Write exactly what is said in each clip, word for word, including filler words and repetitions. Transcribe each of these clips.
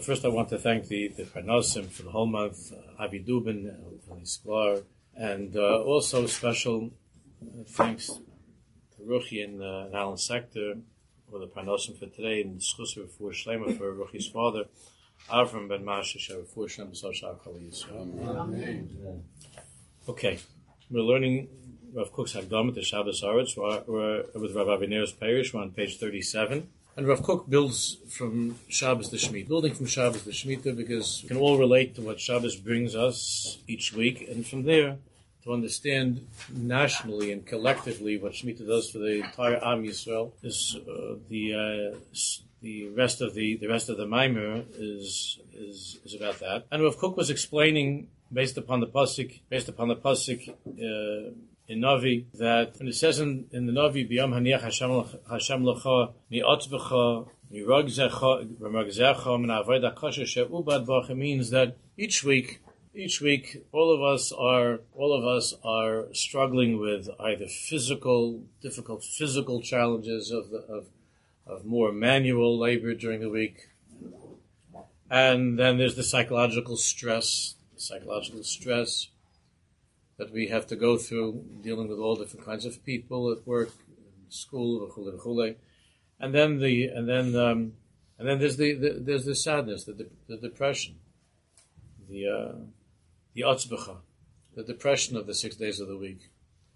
first I want to thank the, the Parnasim for the whole month, uh, Avi Dubin, Eli Sklar, and uh, also special uh, thanks to Ruchi and, uh, and Alan Sector for the Parnasim for today, and Schusser for Shlema for Ruchi's father, Avram ben Masha for Shlema Soshar Chali Yisrael. Okay, we're learning Rav Kook's Hagdama to Shabbos Aretz. We're, we're with Rav Aviner's Parish. We're on page thirty-seven. And Rav Kook builds from Shabbos to Shemitah, building from Shabbos to Shemitah, because we can all relate to what Shabbos brings us each week, and from there to understand nationally and collectively what Shemitah does for the entire Am Yisrael. Is uh, the uh, the rest of the the rest of the Maimer is is is about that. And Rav Kook was explaining based upon the pasuk, based upon the pasuk. Uh, in Navi, that when it says in, in the Navi, B'yam haniach Hashem lecha mi'otzbecha mi'ragzecha v'margzecha min avodah kasher she'ubad bach, it means that each week, each week, all of us are, all of us are struggling with either physical, difficult physical challenges of the, of, of more manual labor during the week, and then there's the psychological stress, the psychological stress that we have to go through, dealing with all different kinds of people at work, in school, and then the and then um, and then there's the, the there's the sadness, the de- the depression, the uh, the otzbecha, the depression of the six days of the week.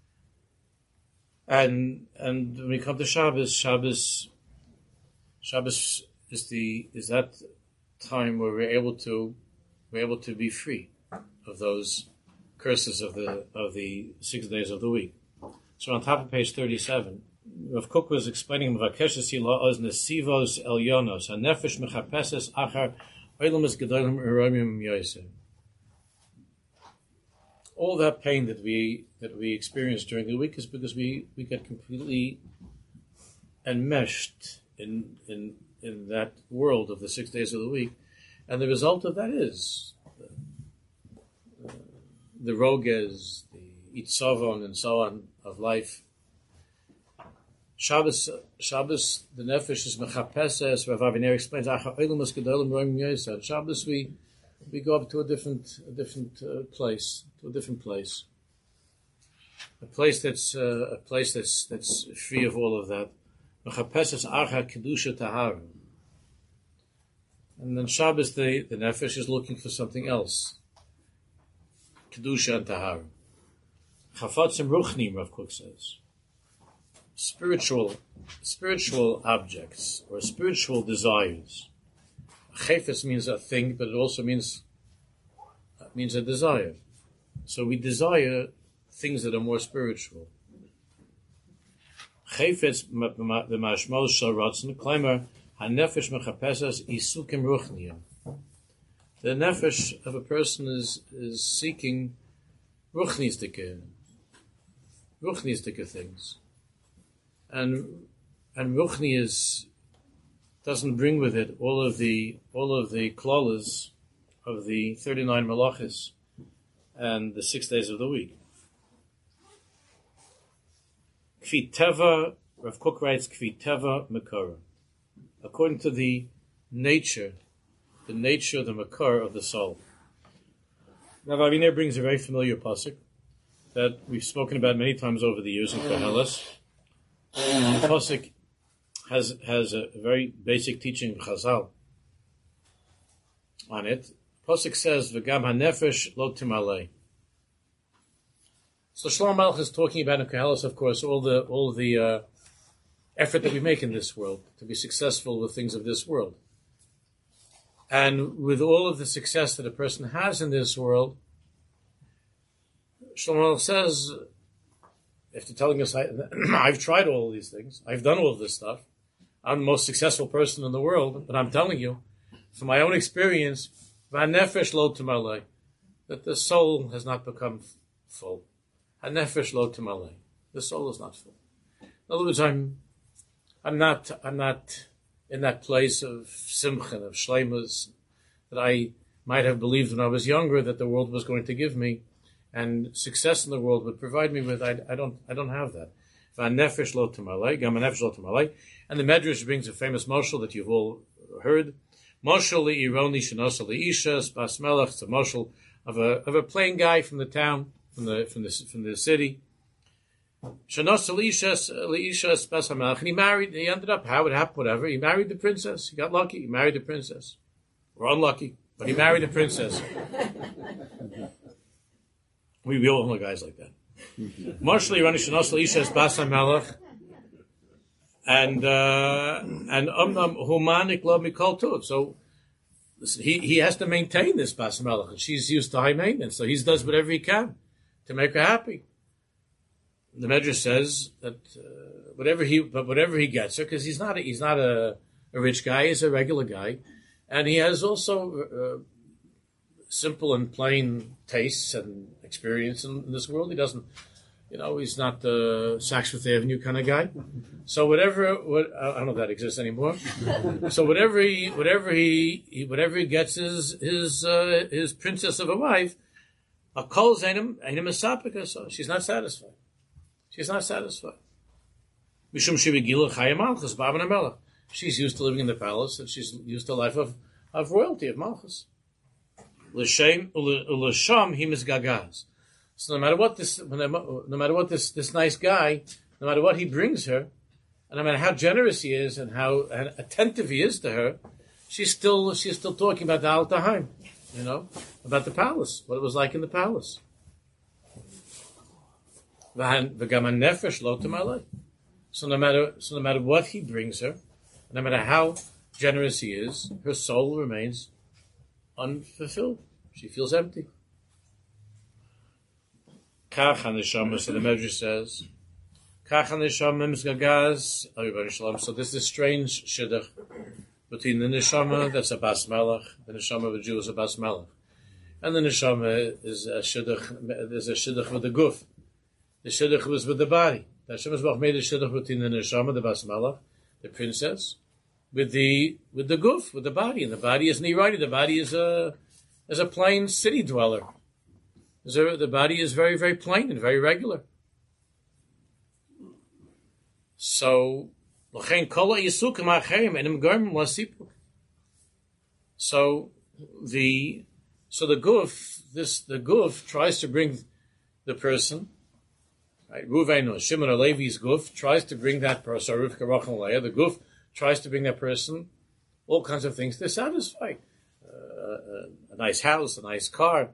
And and when we come to Shabbos, Shabbos, Shabbos is the is that time where we're able to we're able to be free of those curses of the of the six days of the week. So on top of page thirty-seven, Rav Kook was explaining Mevakeshes Hilaos Nesivos Elyonos Hanefesh Mechapeses Achar Oilamas Gedolim Eromim Yosef. All that pain that we that we experience during the week is because we, we get completely enmeshed in in in that world of the six days of the week, and the result of that is the roges, the itzavon, and so on of life. Shabbos, Shabbos, the nefesh is mechapeses. Rav Aviner explains, Shabbos, we we go up to a different a different uh, place, to a different place, a place that's uh, a place that's that's free of all of that. Mechapeses archa kedusha tahara. And then Shabbos, the the nefesh is looking for something else. Kedusha and Tahara. Chafatzim Ruchnim, Rav Kook says. Spiritual, spiritual objects, or spiritual desires. Chefes means a thing, but it also means, means a desire. So we desire things that are more spiritual. Chefetz b'mashmal shel ratzon, kleimer, hanefesh mechapesas isukim ruchniyim. The nefesh of a person is, is seeking ruchnistike, ruchnistike things. And, and ruchni is, doesn't bring with it all of the, all of the klolas of the thirty-nine malachis and the six days of the week. Kfi teva, Rav Kook writes, Kfi teva mekara. According to the nature the nature, the makar of the soul. Rav Aviner brings a very familiar pasuk that we've spoken about many times over the years in Koheles. The pasuk has has a very basic teaching of Chazal on it. The pasuk says, "V'gam hanefesh lo timalei." So Shlomo Malach is talking about in Koheles, of course, all the all the uh, effort that we make in this world to be successful with things of this world. And with all of the success that a person has in this world, Shlomo says, after telling us, I, I've tried all of these things, I've done all of this stuff, I'm the most successful person in the world, but I'm telling you, from my own experience, v'hanefesh lo timalei, that the soul has not become full. Hanefesh lo timalei, the soul is not full. In other words, I'm, I'm not, I'm not. in that place of simcha, of shleimus, that I might have believed when I was younger that the world was going to give me, and success in the world would provide me with. I, I don't, I don't have that. V'hanefesh lo timalei, gam hanefesh lo timalei. And the Medrash brings a famous mashal that you've all heard, Moshel Ironi Shenosel Ishas Bas Melech. It's a moshel of a of a plain guy from the town, from the from the from the city. Shenosel Ishas Ishas Bas Melech, and he married. He ended up how it happened, whatever. He married the princess. He got lucky. He married the princess, or unlucky, but he married the princess. We we all know guys like that. Moshel Ironi Shenosel Ishas Bas Melech. And uh, and Umnam Humanik Lo Mikol Tov. So he he has to maintain this Bas Melech, and she's used to high maintenance. So he does whatever he can to make her happy. The Medrash says that uh, whatever he but whatever he gets her, because he's not a, he's not a, a rich guy, he's a regular guy, and he has also uh, simple and plain tastes and experience in, in this world. He doesn't. You know, he's not the Saks Fifth Avenue kind of guy. So whatever, what, I don't know if that exists anymore. So whatever he, whatever he, he whatever he gets his his uh, his princess of a wife, a kol zainim einim esapika. So she's not satisfied. She's not satisfied. Mishum shivigila chayim malchus b'avan hamelech. She's used to living in the palace, and she's used to a life of, of royalty, of malchus. L'shem u'l'sham he misgagaz. So no matter what this, no matter what this, this nice guy, no matter what he brings her, and no matter how generous he is and how attentive he is to her, she's still she's still talking about the Altaheim, you know, about the palace, what it was like in the palace. So no matter so no matter what he brings her, no matter how generous he is, her soul remains unfulfilled. She feels empty. Kach haneshama, so the Medrash says, Kach haneshama misgagaz, so this is a strange shidduch between the neshama that's a bas melech, the neshama of a Jew is a bas melech, and the neshama is a shidduch. There's a shidduch with the guf. The shidduch was with the body. The Hashem has made a shidduch between the neshama, the bas melech, the princess, with the with the guf, with the body, and the body is nirani. The body is a is a plain city dweller. So the body is very, very plain and very regular. So, so the so the guf, this the guf tries to bring the person, right? Ruvain or Shimon or Levi's guf tries to bring that person. Rivka, Rachel, and Leah, the guf tries to bring that person all kinds of things to satisfy. Uh, a, a nice house, a nice car.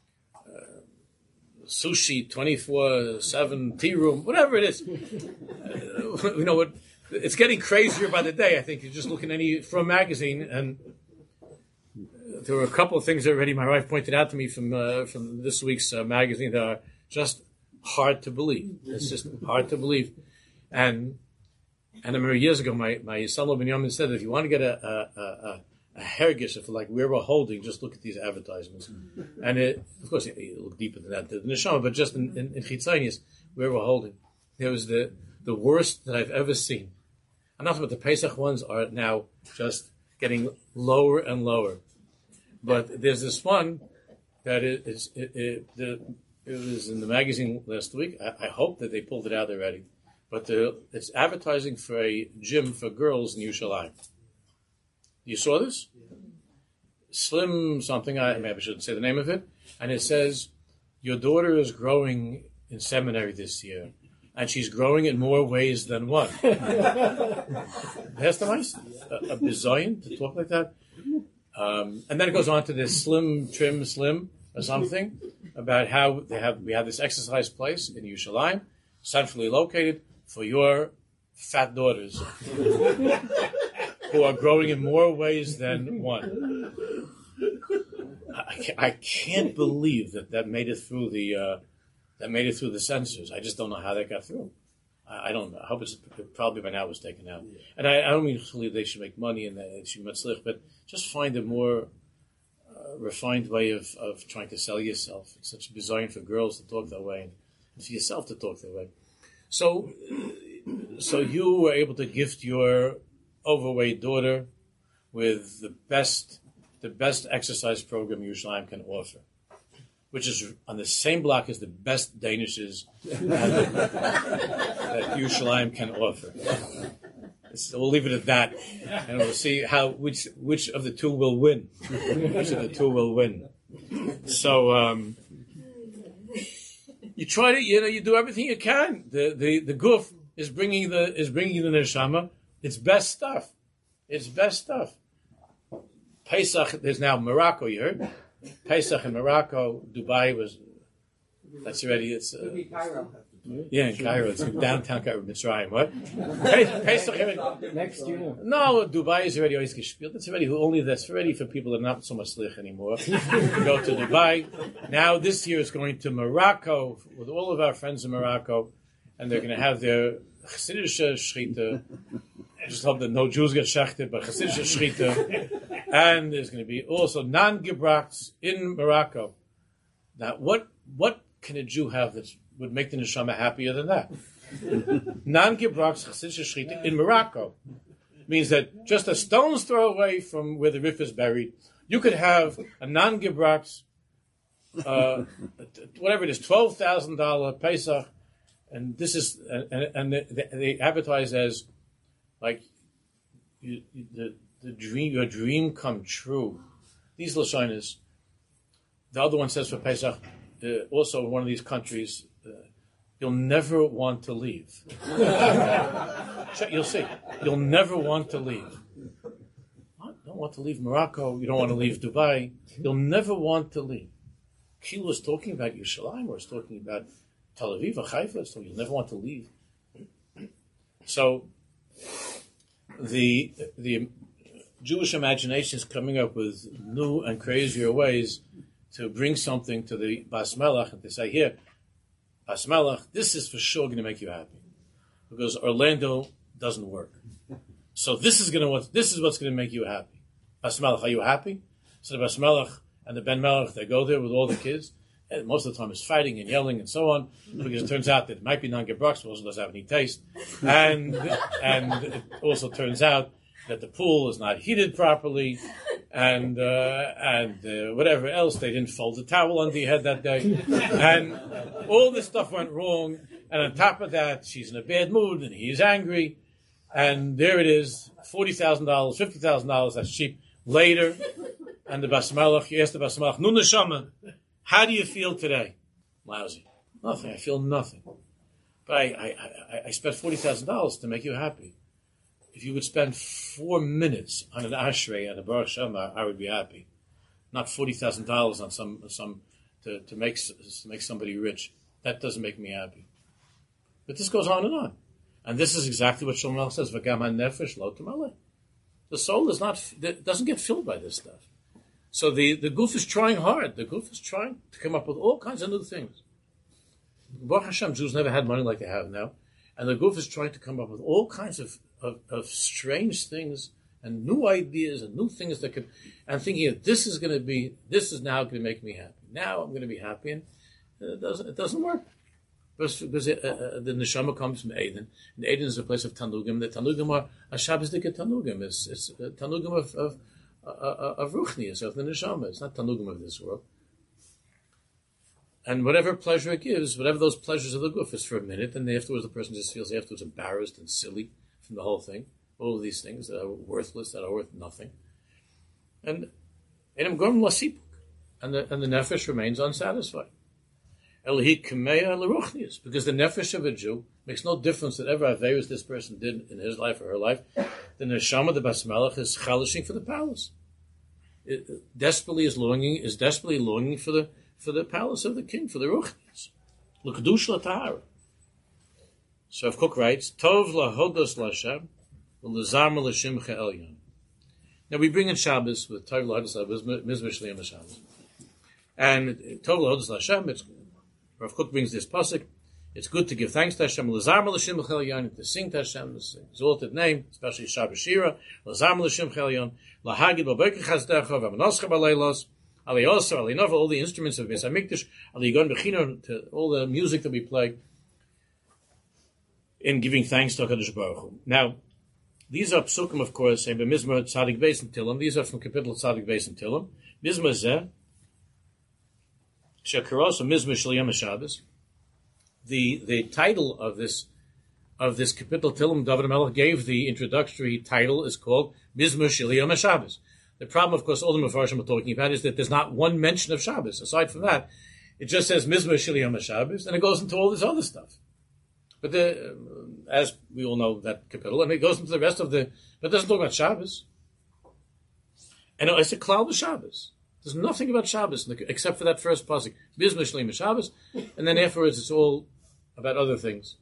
Sushi, twenty-four seven, tea room, whatever it is. Uh, you know what? It's getting crazier by the day. I think you just look in any from magazine, and there were a couple of things already my wife pointed out to me from uh, from this week's uh, magazine that are just hard to believe. It's just hard to believe. And and I remember years ago, my my son Ben Yamin said that if you want to get a a, a, a hergish of like where we're holding, just look at these advertisements. And it, of course, you, you look deeper than that, the neshama, but just in, in, in Chitzonius, where we're holding, there was the, the worst that I've ever seen. Enough about the Pesach ones are now just getting lower and lower. But there's this one that it, it's, it, it, the, it was in the magazine last week. I, I hope that they pulled it out already. But the, it's advertising for a gym for girls in Yerushalayim. You saw this? Yeah. Slim something, I maybe I shouldn't say the name of it. And it says, your daughter is growing in seminary this year, and she's growing in more ways than one. That's the nice, a, a bizoyan to talk like that. Um, and then it goes on to this slim, trim, slim, or something, about how they have we have this exercise place in Yerushalayim, centrally located, for your fat daughters. Who are growing in more ways than one. I can't, I can't believe that that made it through the uh, that made it through the censors. I just don't know how that got through. I, I don't know. I hope it's probably by now it was taken out. Yeah. And I, I don't mean to believe they should make money and they should matzlich, but just find a more uh, refined way of, of trying to sell yourself. It's such a bizarre for girls to talk that way and for yourself to talk that way. So, so you were able to gift your overweight daughter with the best the best exercise program Yerushalayim can offer, which is on the same block as the best Danishes that Yerushalayim can offer. So we'll leave it at that, and we'll see how which which of the two will win. Which of the two will win. So um, you try to, you know, you do everything you can. The the the guf is bringing the is bringing the neshama. It's best stuff. It's best stuff. Pesach. There's now Morocco. You heard Pesach in Morocco. Dubai was. That's already. It's. Uh, Yeah, in Cairo. It's in downtown Cairo, Mitzrayim. What? Pesach next year. No, Dubai is already always gespielt. It's already only that's already for people that are not so much slich anymore. Go to Dubai. Now this year is going to Morocco with all of our friends in Morocco, and they're going to have their Chassidische Shechita. I just hope that no Jews get shechted, but Chassidische Shechita. And there's going to be also non-gebrachts in Morocco. Now, what what can a Jew have that's would make the neshama happier than that? Non-gebrachts Chassidische Shechita in Morocco means that just a stone's throw away from where the Rif is buried, you could have a non-gebrachts, uh, whatever it is, twelve thousand dollars Pesach, and this is, and, and they, they advertise as like you, you, the the dream, your dream come true. These lashonos. The other one says for Pesach, uh, also in one of these countries. You'll never want to leave. You'll see. You'll never want to leave. You don't want to leave Morocco. You don't want to leave Dubai. You'll never want to leave. Kilo is talking about Yerushalayim, or is talking about Tel Aviv or Haifa, so you'll never want to leave. So the the Jewish imagination is coming up with new and crazier ways to bring something to the Bas Melech and to say, here, Bas Melech, this is for sure going to make you happy, because Orlando doesn't work. So this is going to this is what's going to make you happy. Bas Melech, are you happy? So the Bas Melech and the Ben Melech, they go there with all the kids, and most of the time it's fighting and yelling and so on, because it turns out that it might be non-gebrachs, but also doesn't have any taste, and and it also turns out that the pool is not heated properly, and uh, and uh, whatever else, they didn't fold the towel under your head that day, and all this stuff went wrong, and on top of that, she's in a bad mood, and he's angry, and there it is, forty thousand dollars, fifty thousand dollars, that's cheap, later, and the Bas Melech, you ask the Bas Melech, Nun Neshama, how do you feel today? Lousy. Nothing, I feel nothing. But I, I, I, I spent forty thousand dollars to make you happy. If you would spend four minutes on an ashrei and a Baruch Shema, I would be happy. Not forty thousand dollars on some some to, to make to make somebody rich. That doesn't make me happy. But this goes on and on, and this is exactly what Shlomo says. V'gam hanefesh lo t'maleh. The soul is not doesn't get filled by this stuff. So the the guf is trying hard. The guf is trying to come up with all kinds of new things. Baruch Hashem, Jews never had money like they have now, and the guf is trying to come up with all kinds of Of, of strange things and new ideas and new things that could, and thinking that this is going to be, this is now going to make me happy. Now I'm going to be happy, and it doesn't, it doesn't work. Because, because it, uh, the neshama comes from Eden, and Eden is a place of Tanugim. The Tanugim are a Shabbosdik Tanugim. It's, it's a Tanugim of of uh, of Ruchnius, of the neshama. It's not Tanugim of this world. And whatever pleasure it gives, whatever those pleasures of the guf is for a minute, and afterwards the person just feels afterwards embarrassed and silly from the whole thing, all of these things that are worthless, that are worth nothing, and and and the and the nefesh remains unsatisfied. Because the nefesh of a Jew makes no difference whatever aveirus this person did in his life or her life. The neshama, the Bas Melech, is chalishing for the palace. It desperately is longing, is desperately longing for the for the palace of the king, for the ruchnius, l'kedush l'tahara. So if Kook writes, Tov lahodos l'Hashem, v'lezarma l'shimcha elyon. Now we bring in Shabbos with Tov lahodos l'Hashem, Mizbesh Liyam Shabbos. And Tov lahodos l'Hashem, it's, Rav Kook brings this pasuk, it's good to give thanks to Hashem, l'zarma l'shimcha elyon, to sing to Hashem, this exalted name, especially Shabbos Shira, l'zarma l'shimcha elyon, l'hagid b'berkei chazdecha, v'manoscha b'leilos, aliyosar, aliyinova, all the instruments of Beis HaMikdash, aliyigon b'chino, to all the music that we play, in giving thanks to HaKadosh Baruch Hu. Now, these are psukim, of course, in Mizmor Tzadik Beis and Tillim. These are from Kapitel Tzadik Beis and Tillim. Mizmor Zeh, Shekaros, or Mizmor Shel Yom HaShabbos. The the title of this of this Kapitel Tillim, David HaMelech gave the introductory title, is called Mizmor Shel Yom HaShabbos. The problem, of course, all the Mefarshim are talking about is that there's not one mention of Shabbos. Aside from that, it just says Mizmor Shel Yom HaShabbos, and it goes into all this other stuff. But the, uh, as we all know, that Kapitel, and it goes into the rest of the, but it doesn't talk about Shabbos. And it's a cloud of Shabbos. There's nothing about Shabbos except for that first pasuk, Mizmor Shel Yom HaShabbos, and then afterwards it's all about other things.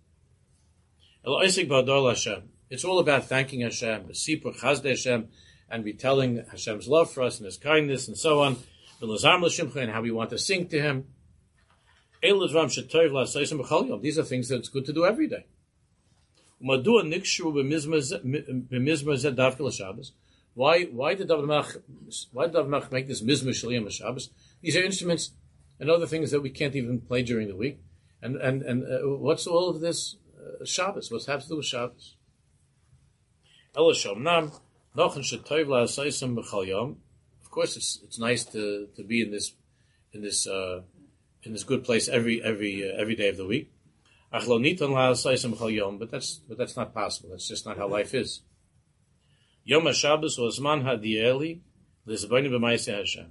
It's all about thanking Hashem, Sipur Chazdei Hashem, and retelling Hashem's love for us and His kindness and so on, and how we want to sing to Him. These are things that it's good to do every day. Why, why did David HaMelech, why did David HaMelech make this Mizmor Shel Yom HaShabbos? These are instruments and other things that we can't even play during the week. And and and uh, what's all of this uh, Shabbos? What's has to do with Shabbos? Of course, it's it's nice to, to be in this in this uh, in this good place every every uh, every day of the week. But that's but that's not possible. That's just not how life is. Yom HaShabbos was man hadieli l'zeboni b'maaseh Hashem.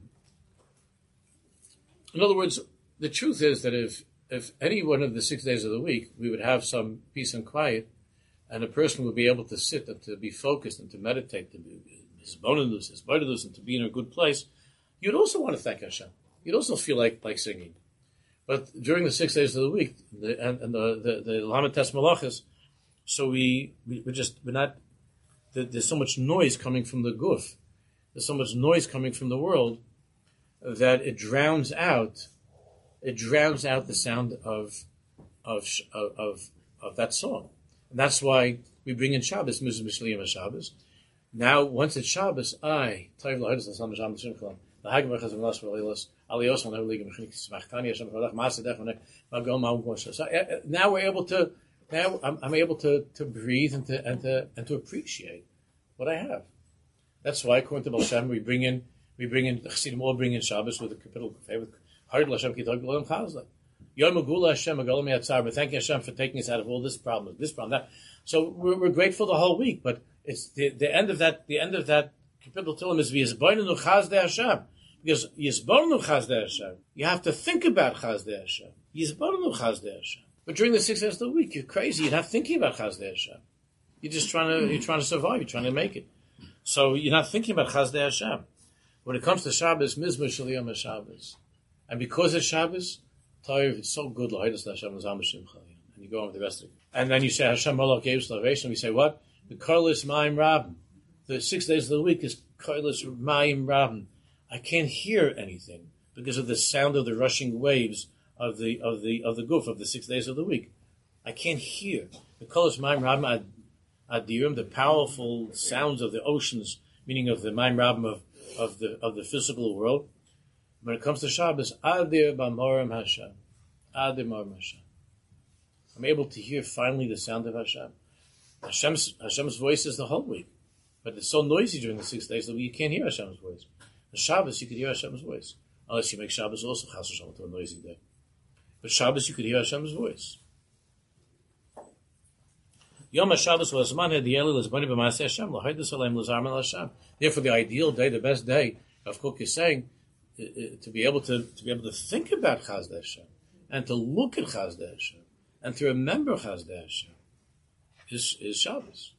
In other words, the truth is that if if any one of the six days of the week we would have some peace and quiet, and a person would be able to sit and to be focused and to meditate, to be hisbonenus, hisbonenus, and to be in a good place, you'd also want to thank Hashem. You'd also feel like like singing. But during the six days of the week, the, and, and the the, the Lamed Tes Malachos, so we we we're just we're not. There's so much noise coming from the guf. There's so much noise coming from the world that it drowns out. It drowns out the sound of of of of that song, and that's why we bring in Shabbos, Mizmor Shel Yom HaShabbos. Now, once it's Shabbos, I tayv lahadus l'sam sham l'shimchlam lahagmer chazam las v'leilos aliyos on every league smachtani Hashem v'alach masadech v'negam ma'um kosher. So now we're able to. Now I'm, I'm able to, to breathe and to and to and to appreciate what I have. That's why, according to Baal Shem, we bring in we bring in the Chassidim all bring in Shabbos with a Kapitel with Harid L'Hashem Kitog L'Olam Chazla. Yom Megula Hashem Agolam Yatzar. We're thanking Hashem for taking us out of all this problem, this problem, that. So we're, we're grateful the whole week, but it's the, the end of that. The end of that Kapitel Tillim is Yisbornu Chazdei Hashem, because Yisbornu Chazdei Hashem. You have to think about Chazdei Hashem. Yisbornu Chazdei Hashem. But during the six days of the week, you're crazy. You're not thinking about Chazdei Hashem. You're just trying to you're trying to survive. You're trying to make it. So you're not thinking about Chazdei Hashem. When it comes to Shabbos, Mizmor Shel Yom HaShabbos, and because it's Shabbos, Tayv, it's so good. L'Haidas Hashem L'Zam Shimcha, and you go on with the rest of it. And then you say Hashem Malach gave salvation. We say what? The Karlis Ma'im Rabin. The six days of the week is Karlis Ma'im Rabin. I can't hear anything because of the sound of the rushing waves of the of the of the guf of the six days of the week. I can't hear the kolos ma'im rabim adirim, the powerful sounds of the oceans, meaning of the ma'im rabim of, of the of the physical world. When it comes to Shabbos, adir b'morim Hashem, adir b'morim Hashem. I'm able to hear finally the sound of Hashem. Hashem's Hashem's voice is the whole week, but it's so noisy during the six days that you can't hear Hashem's voice. On Shabbos you can hear Hashem's voice, unless you make Shabbos also chas v'shalom to a noisy day. But Shabbos, you could hear Hashem's voice. Yom HaShabbos was man hadieli l'zboni b'maaseh Hashem l'haydus aleim l'zarmen l'Hashem. Therefore, the ideal day, the best day, of Kook is saying, uh, uh, to be able to to be able to think about Chazdei Hashem and to look at Chazdei Hashem and to remember Chazdei Hashem is is Shabbos.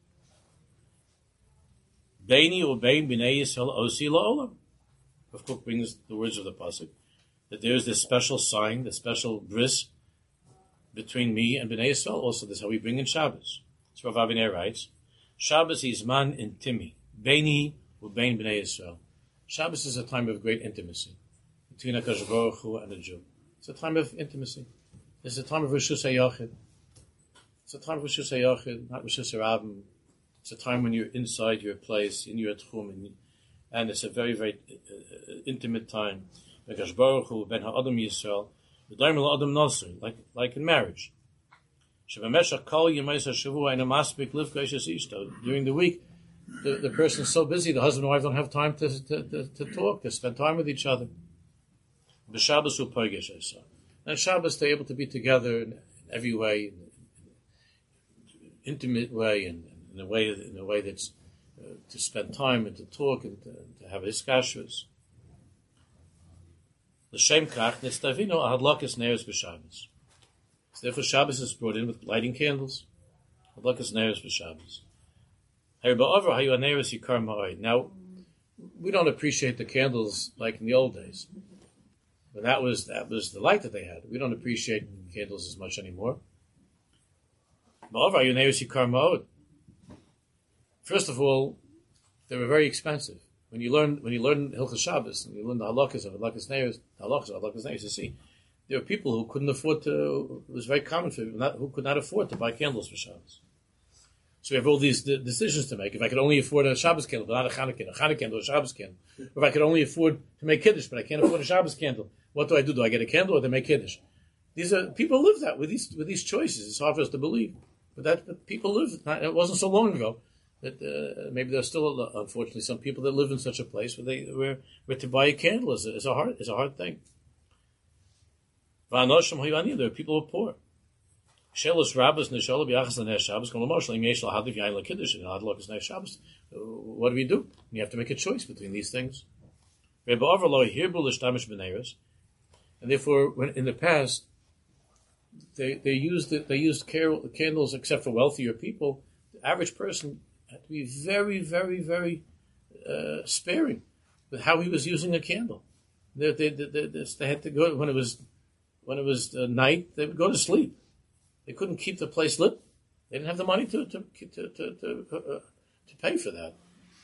Beini u'bein b'nei Yisrael osi la'olam. Of Kook brings the words of the pasuk, that there is this special sign, the special bris between me and Bnei Yisrael. Also, that's how we bring in Shabbos. So Rav Avinei writes, Shabbos is man intimi, beini u'bein Bnei Yisrael. Shabbos is a time of great intimacy between HaKadosh Baruch Hu and a Jew. It's a time of intimacy. It's a time of Rishus HaYachid. It's a time of Rishus HaYachid, not Rishus HaRabim. It's a time when you're inside your place, in your tchum, and it's a very, very uh, intimate time. HaKadosh Baruch Hu ben ha'adam Yisrael, v'daim la'adam nasri, like like in marriage. Shebameshach kol yemais hashavua ena maspik livkeish ishto. During the week, the, the person's so busy, the husband and wife don't have time to to, to, to talk, to spend time with each other. B'Shabbos hu poigesh esa. And Shabbos, they're able to be together in every way, intimate way and in a way in a way that's uh, to spend time and to talk and to, to have discussions. L'shem kach nestavino hadlakas neros b'Shabbos. So therefore, Shabbos is brought in with lighting candles. Hadlakas neros b'Shabbos. Now, we don't appreciate the candles like in the old days. But that was that was the light that they had. We don't appreciate candles as much anymore. First of all, they were very expensive. When you learn when you learn Hilchos Shabbos and you learn the halakas of halakas neros, halakas of halakas neros, you see there were people who couldn't afford to. It was very common for people not, who could not afford to buy candles for Shabbos. So we have all these de- decisions to make. If I could only afford a Shabbos candle, but not a Chanukah candle, a Chanukah candle, or a Shabbos candle. Or if I could only afford to make Kiddush, but I can't afford a Shabbos candle, what do I do? Do I get a candle or do I make Kiddush? These are people live that with these with these choices. It's hard for us to believe, but that but people live. It wasn't so long ago that uh, maybe there's still, unfortunately, some people that live in such a place where they where, where to buy a candle is a, is a hard is a hard thing. There are people who are poor. Shelos rabbis neshala b'yachas l'nei Shabbos kol l'moshel im yesh lahadlik yain l'kiddush and hadlok l'nei Shabbos. What do we do? You have to make a choice between these things. Rebbe Overloy hirbu l'shtamish b'neiros, and therefore, when in the past they they used they used candles except for wealthier people. The average person had to be very, very, very uh, sparing with how he was using a candle. They, they, they, they, they had to go when it was when it was uh, night. They would go to sleep. They couldn't keep the place lit. They didn't have the money to to to to, to, uh, to pay for that.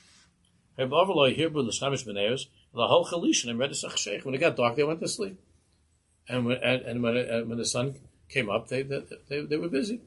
When it got dark, they went to sleep, and when and, and when and when the sun came up, they they they, they were busy.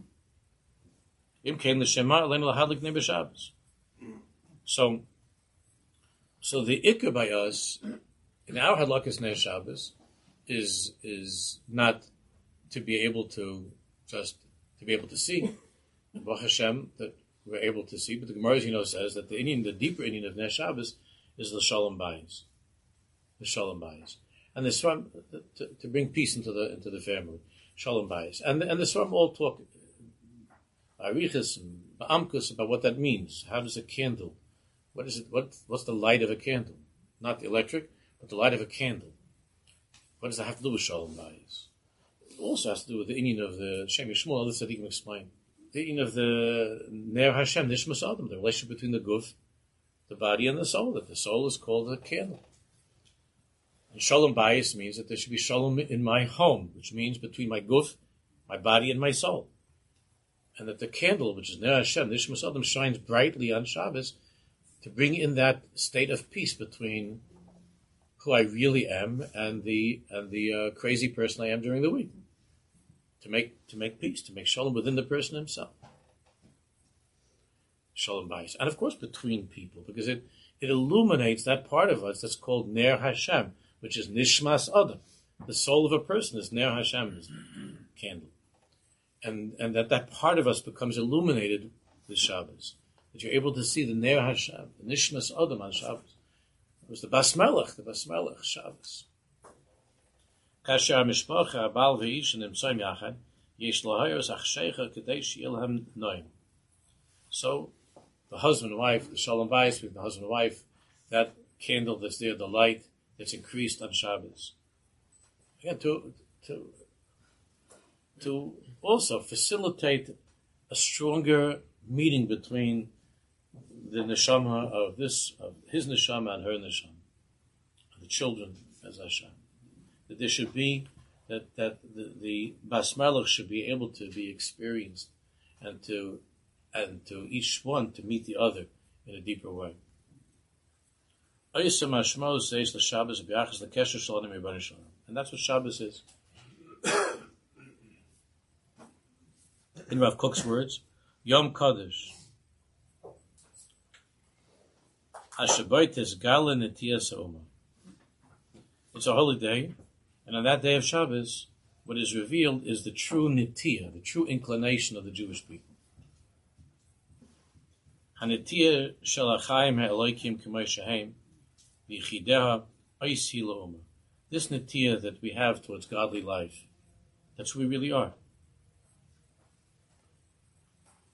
So, so the ikar by us in our hadlakas ner Shabbos is is not to be able to just to be able to see. Baruch Hashem that we're able to see, but the Gemara, you know, says that the Indian, the deeper Indian of ner Shabbos is the shalom bayis, the shalom bayis, and the Swarm to, to bring peace into the into the family, shalom bayis, and and the Swarm all talk arichas and ba'amkus about what that means. How does a candle? What is it? What what's the light of a candle? Not the electric, but the light of a candle. What does that have to do with shalom bayis? It also has to do with the Indian of the Shem Yishmuel. Let's see, can explain the Indian of the Ner Hashem Nishmas Adam, the relationship between the guf, the body, and the soul. That the soul is called a candle. And shalom bayis means that there should be shalom in my home, which means between my guf, my body, and my soul. And that the candle, which is Ner Hashem, Nishmas Adam, shines brightly on Shabbos to bring in that state of peace between who I really am and the and the uh, crazy person I am during the week. To make to make peace, to make shalom within the person himself. Shalom bayis, and of course between people, because it it illuminates that part of us that's called Ner Hashem, which is Nishmas Adam. The soul of a person is Ner Hashem, is candle. And and that, that part of us becomes illuminated with Shabbos. That you're able to see the Ner Hashem, the Nishmas Adam on Shabbos. It was the Bas Melech, the Bas Melech Shabbos. Kasher mishpacha bal veish nimtzayim yachad yesh lahayos achsheicha kedei sheilhem noim. So the husband and wife, the shalom bayis with the husband and wife, that candle that's there, the light that's increased on Shabbos. Again, to to to also facilitate a stronger meeting between the neshama of this, of his neshama and her neshama, the children as Hashem. That there should be, that, that the, the Bas Melech should be able to be experienced and to, and to each one to meet the other in a deeper way. And that's what Shabbos is. In Rav Kook's words, Yom Kodesh. It's a holy day, and on that day of Shabbos, what is revealed is the true nitiyah, the true inclination of the Jewish people. Hanitiyah shel hachayim ha'elokim k'may shehem v'yichideha oisi la'uma. This nitiyah that we have towards godly life, that's who we really are.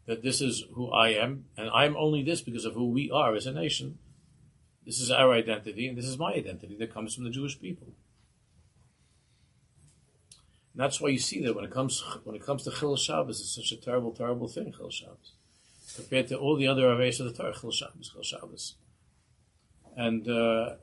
that this is who I am, and I'm only this because of who we are as a nation. This is our identity, and this is my identity that comes from the Jewish people. And that's why you see that when it comes when it comes to Chil Shabbos, it's such a terrible, terrible thing, Chil Shabbos. Compared to all the other Aveis of the Torah, Chil Shabbos, Chil Shabbos. And uh,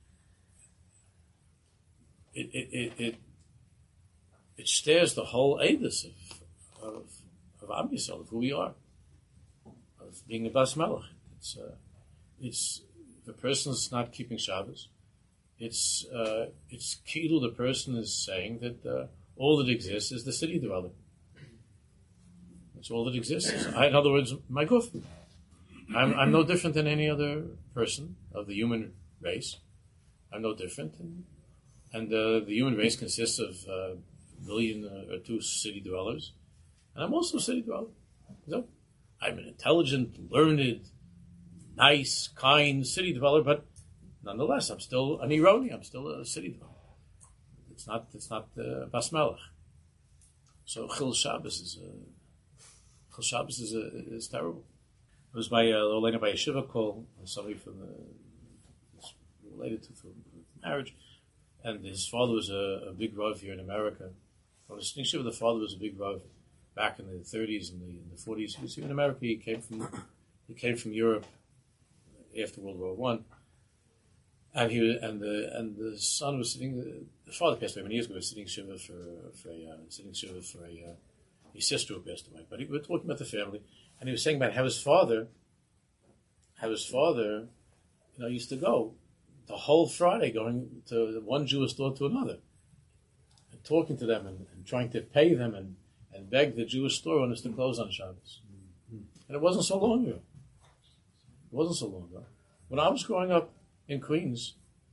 it, it, it, it, it stares the whole edus of, of, of Am Yisrael, of who we are, of being a Bas Melech. It's, uh, it's, if a person's not keeping Shabbos, it's, uh, it's Kilu, the person is saying that uh, all that exists is the city dweller. That's all that exists. I, in other words, my guf. I'm, I'm no different than any other person of the human race. I'm no different. And, and uh, the human race consists of uh, a million uh, or two city dwellers. And I'm also a city dweller. So I'm an intelligent, learned, nice, kind city dweller, but nonetheless, I'm still an Ironi. I'm still a city dweller. It's not, it's not uh, Bas Melech. So Chil Shabbos is a Chil Shabbos is, a, is terrible. It was by a uh, later by a shiva call, somebody from the related to from marriage, and his father was a, a big rav here in America. From the Sting Shiva, the father was a big rav back in the thirties and the, in the forties. He was here in America. He came from he came from Europe after World War One, and he was, and the and the son was sitting. The, the father passed away many years ago. He was sitting shiva for for a uh, sitting shiva for a. Uh, his sister who passed away, but he, we were talking about the family, and he was saying about how his father, how his father, you know, used to go the whole Friday going to one Jewish store to another, and talking to them and, and trying to pay them and, and beg the Jewish store owners to close on Shabbos. Mm-hmm. And it wasn't so long ago. It wasn't so long ago. When I was growing up in Queens,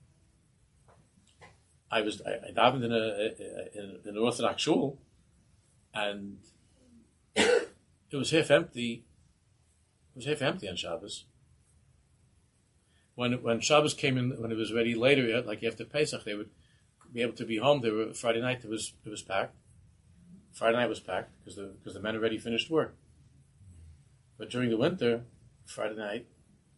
I was I, I davened in a, a, in an Orthodox shul. And it was half empty. It was half empty on Shabbos. When when Shabbos came in, when it was ready later, like after Pesach, they would be able to be home. They were Friday night. It was it was packed. Friday night was packed because the because the men already finished work. But during the winter, Friday night,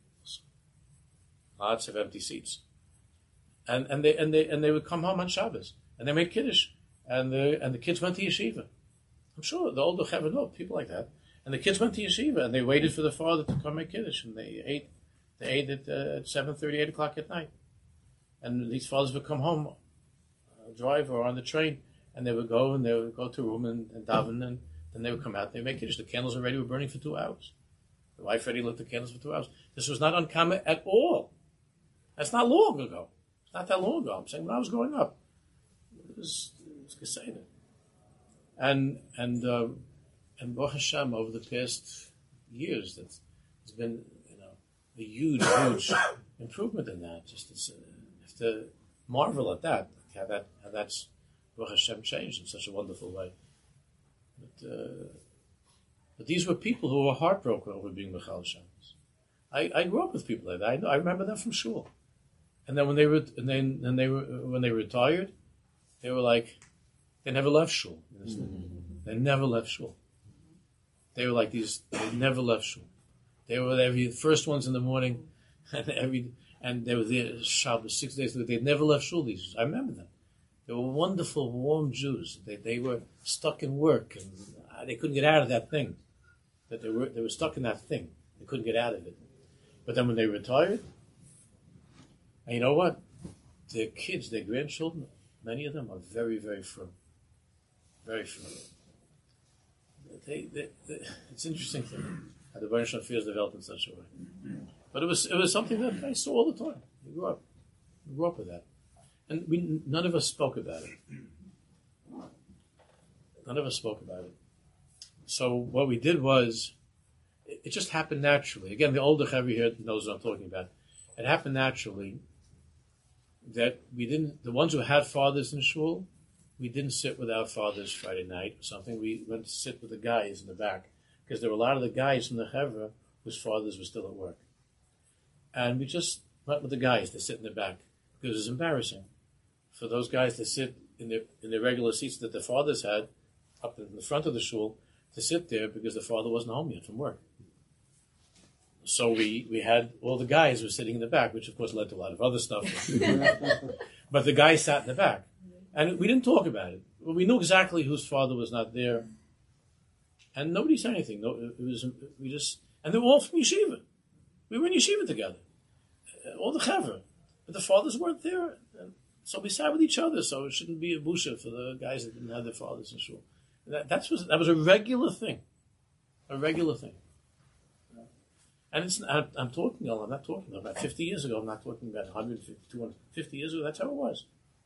lots of empty seats. And and they and they and they would come home on Shabbos and they made kiddush, and the and the kids went to yeshiva. I'm sure the older Chevra know people like that. And the kids went to yeshiva, and they waited for the father to come make kiddush, and they ate. They ate at, uh, at seven thirty, eight o'clock at night. And these fathers would come home, uh, drive or on the train, and they would go and they would go to a room and, and daven, and then they would come out and they make kiddush. The candles already were burning for two hours. The wife already lit the candles for two hours. This was not uncommon at all. That's not long ago. It's not that long ago. I'm saying when I was growing up, it was, it was Geseda. And and uh, and Baruch Hashem, over the past years, that's there's been you know a huge, huge improvement in that. Just it's, uh, you have to marvel at that, how that how that's Baruch Hashem changed in such a wonderful way. But, uh, but these were people who were heartbroken over being Mechal Shabbos. I, I grew up with people like that. I know, I remember them from shul. And then when they were and then and they were when they retired, they were like. They never left shul. Mm-hmm. They never left shul. They were like these. They never left shul. They were every first ones in the morning, and every and they were there Shabbos six days. They never left shul. These Jews. I remember them. They were wonderful, warm Jews. They they were stuck in work, and uh, they couldn't get out of that thing. That they were they were stuck in that thing. They couldn't get out of it. But then when they retired, and you know what, their kids, their grandchildren, many of them are very, very firm. Very familiar. They, they, they, it's interesting to me how the Baruch Hashem fears developed in such a way. But it was it was something that I saw all the time. We grew up, we grew up with that, and we none of us spoke about it. None of us spoke about it. So what we did was, it, it just happened naturally. Again, the older Chevra here knows what I'm talking about. It happened naturally that we didn't. The ones who had fathers in shul. We didn't sit with our fathers Friday night or something. We went to sit with the guys in the back because there were a lot of the guys from the Chevra whose fathers were still at work. And we just went with the guys to sit in the back because it was embarrassing for those guys to sit in their, in their regular seats that their fathers had up in the front of the shul, to sit there because the father wasn't home yet from work. So we, we had all the guys were sitting in the back, which of course led to a lot of other stuff. But the guys sat in the back. And we didn't talk about it. We knew exactly whose father was not there. And nobody said anything. No, it was, we just, and they were all from yeshiva. We were in yeshiva together. All the chaver. But the fathers weren't there. And so we sat with each other, so it shouldn't be a busha for the guys that didn't have their fathers in shul. That, that, was, that was a regular thing. A regular thing. And it's, I'm, I'm talking, I'm not talking about fifty years ago, I'm not talking about one hundred fifty, two hundred fifty years ago, that's how it was.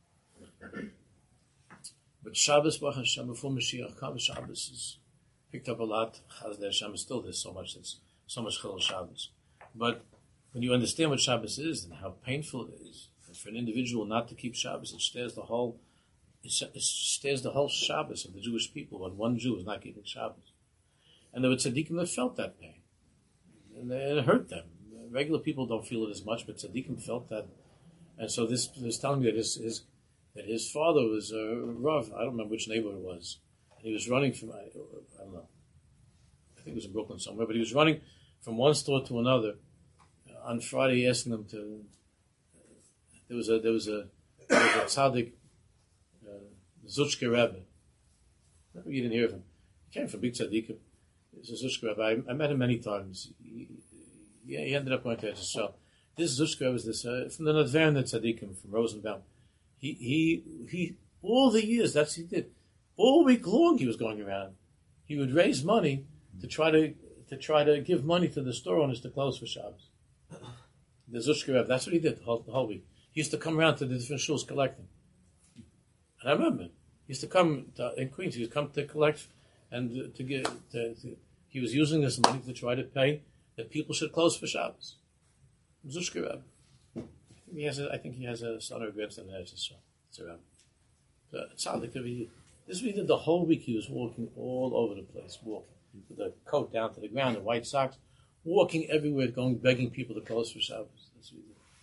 But Shabbos, Baruch Hashem, before Mashiach comes, Shabbos is picked up a lot. Chazal Hashem is still there's so much, there's so much Chilul Shabbos. But when you understand what Shabbos is and how painful it is, and for an individual not to keep Shabbos, it stares the whole, it stares the whole Shabbos of the Jewish people when one Jew is not keeping Shabbos. And there were tzaddikim that felt that pain. And it hurt them. Regular people don't feel it as much, but tzaddikim felt that. And so this is telling me that his, his that his father was a Rav. I don't remember which neighborhood it was. And he was running from, I, I don't know, I think it was in Brooklyn somewhere, but he was running from one store to another on Friday, asking them to, uh, there was a, there was a, there was a tzaddik, uh, Zutchke Rebbe. Maybe you didn't hear of him. He came from big tzaddikim. This is Zushka Rebbe. I, I met him many times. He, he, he ended up going to Eretz. This Zushka Rebbe was this uh, from the Nadvern Tzaddikim from Rosenbaum. He he he. All the years that's what he did. All week long he was going around. He would raise money to try to to try to give money to the store owners to close for Shabbos. The Zushka Rebbe. That's what he did the whole, the whole week. He used to come around to the different shuls collecting. And I remember he used to come to, in Queens. He would come to collect. And to get, to, to, he was using this money to try to pay that people should close for Shabbos. Zushka Rebbe. He has a, I think he has a son or a grandson that has a son. It's a Rebbe. So it sounded like he, this is what he did the whole week. He was walking all over the place, walking with the coat down to the ground, the white socks, walking everywhere, going begging people to close for Shabbos. That's what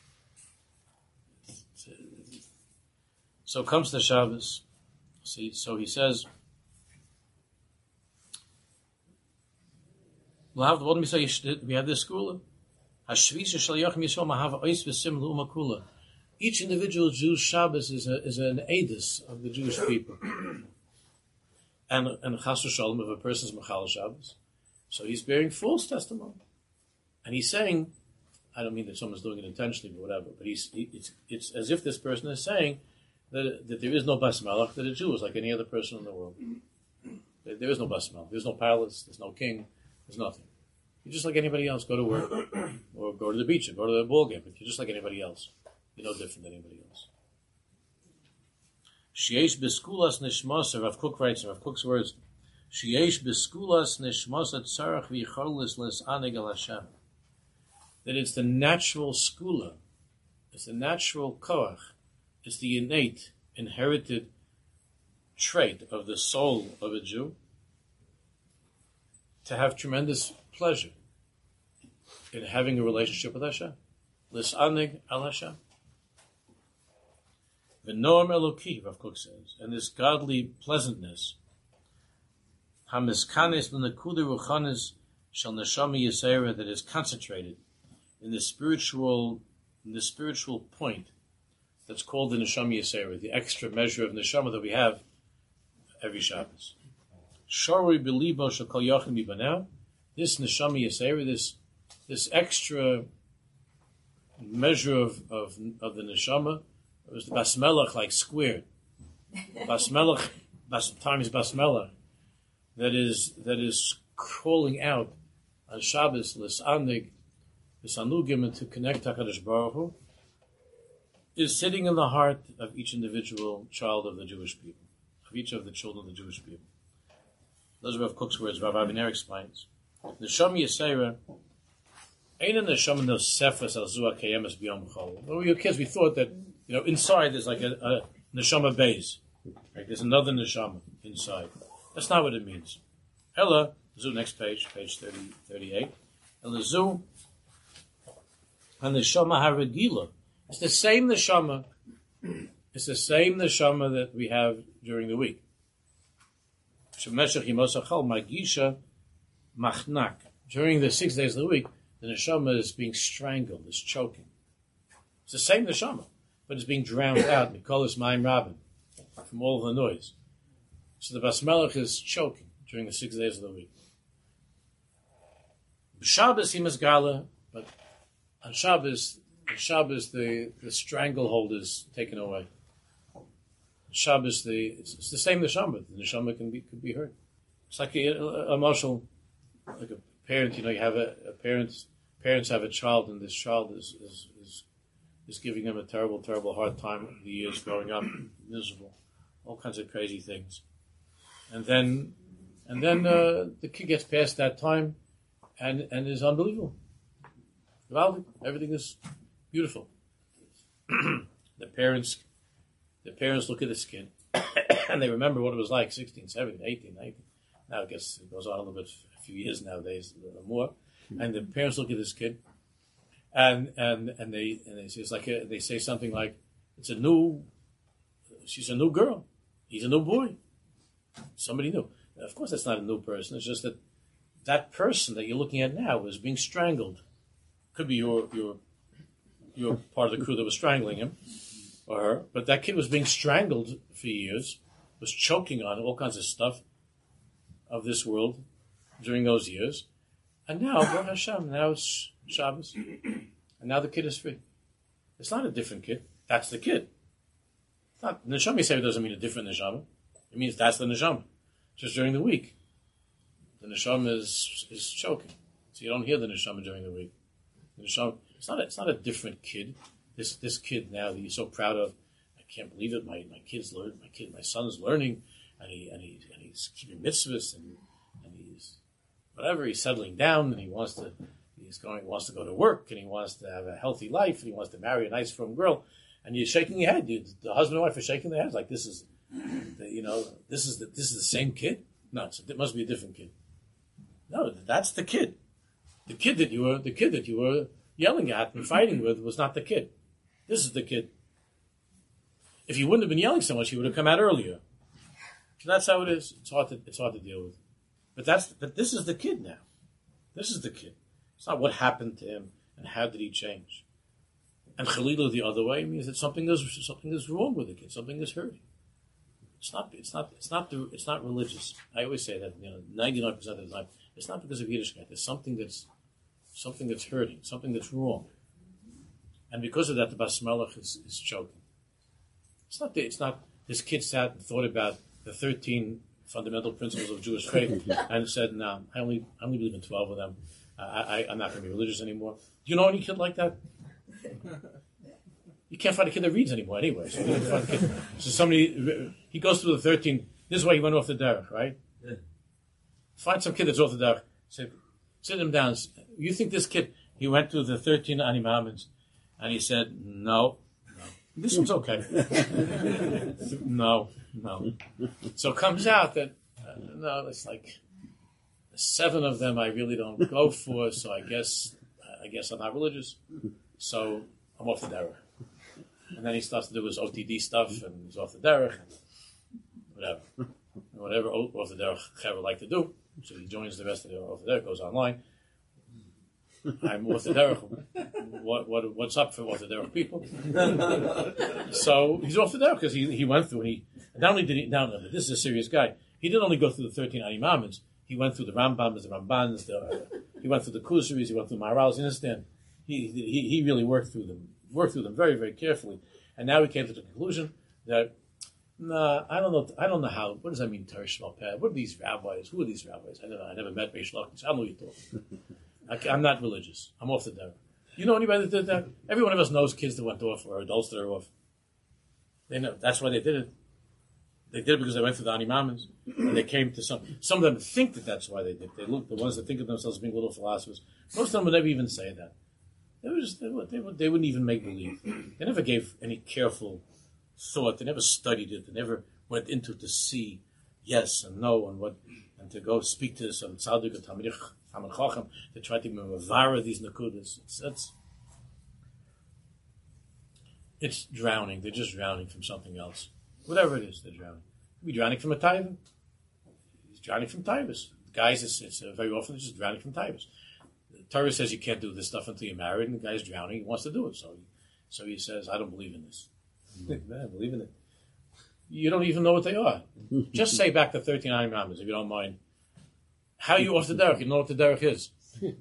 he did. So comes the Shabbos. See, so he says. We have this school. Each individual Jew's Shabbos is, a, is an edus of the Jewish people. And and Chas v'Shalom, if a person's Machal Shabbos, so he's bearing false testimony. And he's saying, I don't mean that someone's doing it intentionally, but whatever, but he's, he, it's, it's as if this person is saying that, that there is no Bas Malach, that a Jew is like any other person in the world. There is no Bas Malach, there's no palace, there's no king, there's nothing. You're just like anybody else. Go to work, or go to the beach, or go to the ball game. But you're just like anybody else. You're no different than anybody else. Sheyesh beskulas nishmas. Rav Kook writes, Rav Kook's words. Sheyesh beskulas nishmas tzarach v'yicholis les aneg al Hashem. That it's the natural skula, it's the natural koach, it's the innate, inherited trait of the soul of a Jew to have tremendous pleasure in having a relationship with Hashem. Lis'anig al Hashem. V'noam Eloki, Rav Kook says, and this godly pleasantness, hamiskanes l'nekuda ruchanis shel neshama yisera, that is concentrated in the spiritual, in the spiritual point that's called the neshama yisera, the extra measure of neshama that we have every Shabbos. Shorui belibo shekol yachim mibanel. This neshama yisera, this this extra measure of of, of the neshama, it was the basmelech like squared. Basmelech, bas, times basmelech, that is that is calling out on Shabbos l'sanig, l'sanugim, and to connect HaKadosh Baruch Hu, is sitting in the heart of each individual child of the Jewish people, of each of the children of the Jewish people. Those are Rav Kook's words. Rav Aviner explains. Neshama Yisera ain't a neshama no sefas al zuah kayemes b'yom chol. When we were kids, we thought that, you know, inside there's like a, a neshama base. Right? There's another neshama inside. That's not what it means. Ella, zu, next page, page thirty, thirty-eight. Ella zu, and neshama haragila. It's the same neshama. It's the same neshama that we have during the week. Shemeshach Yimosachal Magisha Machnak. During the six days of the week, the neshama is being strangled, is choking. It's the same neshama, but it's being drowned out. Mikolas Mayim Rabin, from all of the noise. So the Bas Melech is choking during the six days of the week. Shabbos he Gala, but on Shabbos, on Shabbos the, the stranglehold is taken away. Shabbos the it's, it's the same neshama. The neshama can be could be hurt. It's like a, a, a marshal, like a parent. You know, you have a, a parents parents have a child, and this child is is is, is giving them a terrible, terrible hard time. The years growing up, miserable, all kinds of crazy things, and then and then uh, the kid gets past that time, and and is unbelievable. Well, everything is beautiful. the parents. The parents look at this kid and they remember what it was like sixteen, seventeen, eighteen, nineteen. Now I guess it goes on a little bit, a few years nowadays, a little more. And the parents look at this kid and and, and they and they say it's like a, they say something like, it's a new, she's a new girl. He's a new boy. Somebody new. Of course that's not a new person. It's just that that person that you're looking at now is being strangled. Could be your your your part of the crew that was strangling him. Or her, but that kid was being strangled for years, was choking on all kinds of stuff of this world during those years, and now, Baruch Hashem, now it's Shabbos, and now the kid is free. It's not a different kid. That's the kid. It's not neshama. Say doesn't mean a different neshama. It means that's the neshama. Just during the week, the neshama is is choking, so you don't hear the neshama during the week. The neshama. It's not. A, it's not a different kid. This this kid now that you're so proud of, I can't believe it. My my kid's learn. My kid, my son's learning, and he and he and he's keeping mitzvahs, and and he's whatever. He's settling down, and he wants to. He's going. Wants to go to work, and he wants to have a healthy life, and he wants to marry a nice, firm girl. And you're shaking your head. You, the husband and wife are shaking their heads like this is, the, you know, this is the, this is the same kid. No, it's, it must be a different kid. No, that's the kid. The kid that you were the kid that you were yelling at and fighting with was not the kid. This is the kid. If you wouldn't have been yelling so much, he would have come out earlier. So that's how it is. It's hard to it's hard to deal with. But that's but this is the kid now. This is the kid. It's not what happened to him and how did he change. And Chalilah the other way means that something is something is wrong with the kid. Something is hurting. It's not it's not it's not the, it's not religious. I always say that, you know, ninety-nine percent of the time. It's not because of Yiddishkeit. There's something that's something that's hurting, something that's wrong. And because of that, the Bas Melech is, is choking. It's not the, it's not this kid sat and thought about the thirteen fundamental principles of Jewish faith and said, "No, I only I only believe in twelve of them. I, I I'm not going to be religious anymore." Do you know any kid like that? You can't find a kid that reads anymore anyway. So, you can't find a kid. So somebody he goes through the thirteen. This is why he went off the derech, right? Yeah. Find some kid that's off the derech. Say, sit him down. You think this kid? He went through the thirteen animaments. And he said, no, no. This one's okay. no, no. So it comes out that, uh, no, it's like seven of them I really don't go for, so I guess I guess I'm not religious. So I'm off the derech. And then he starts to do his O T D stuff, and he's off the derech, and whatever. And whatever off the derech Chaver like to do. So he joins the rest of the off the derech, goes online. I'm off the derech. What, what, what's up for off the derech people? So he's off the derech because he, he went through, and he, not only did he, now this is a serious guy, he didn't only go through the thirteen Animamins, he went through the Rambams, the Rambans, the, uh, he went through the Kusaris, he went through the Maharals, you understand? He, he, he really worked through them, worked through them very, very carefully. And now he came to the conclusion that, nah, I don't know, I don't know how, what does that mean, Teresh Malpeh? What are these rabbis? Who are these rabbis? I don't know, I never met Reish Lakish, I don't know what you're talking. I, I'm not religious. I'm off the derech. You know anybody that did that? Every one of us knows kids that went off or adults that are off. They know. That's why they did it. They did it because they went through the Animamins and they came to some. Some of them think that that's why they did. They look the ones that think of themselves as being little philosophers. Most of them would never even say that. They were just they, would, they, would, they wouldn't even make believe. They never gave any careful thought. They never studied it. They never went into it to see yes and no and what and to go speak to some tzaddik or talmidei chacham to try to mevara these nakudas. It's, it's it's drowning. They're just drowning from something else. Whatever it is, they're drowning. Could be drowning from a taiva. drowning from typhus. Guys, it's, it's uh, very often just drowning from typhus. The Torah says you can't do this stuff until you're married, and the guy's drowning. He wants to do it, so he, so he says, "I don't believe in this." Mm-hmm. I believe in it. You don't even know what they are. Just say back the thirteen Imams, if you don't mind. How are you off the derech? You know what the derech is.